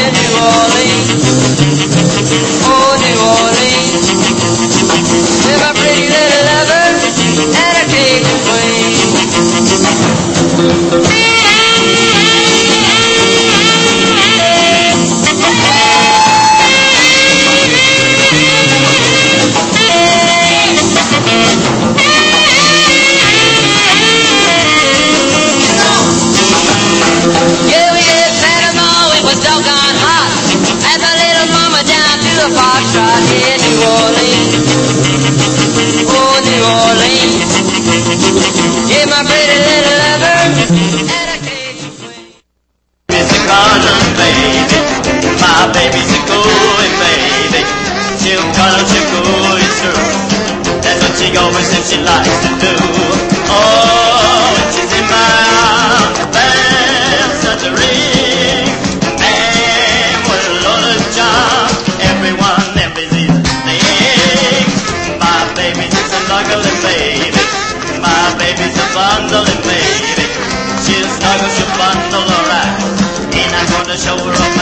in New Orleans. Oh, New Orleans. With my pretty little lover and a Cajun queen. Yeah, we did Panama, it was doggone hot. Had my little mama down to the foxtrot in New Orleans. Oh, New Orleans. Yeah, my pretty little lover and a Cajun queen. It's a cotton baby, my baby's a going baby. She'll cut up your good through. That's what she always says she likes to do. Oh, when she's in my arms, the bells start to ring. And what a load of charm, everyone envies the thing. My baby's a snuggling baby, my baby's a bundling baby. She'll snuggle, she'll bundle alright. And I'm gonna show her up